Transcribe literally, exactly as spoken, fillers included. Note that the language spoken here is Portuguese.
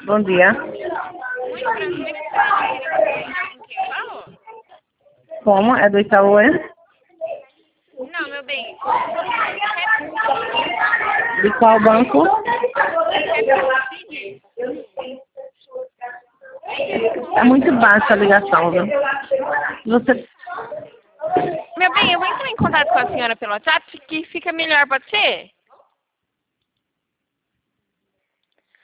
Bom dia. Muito prazer, com quem eu falo? Como? É do Itaú, é? Não, meu bem. De qual banco? É muito baixa a ligação, viu? Você... Meu bem, eu vou entrar em contato com a senhora pelo WhatsApp, que fica melhor, pode ser?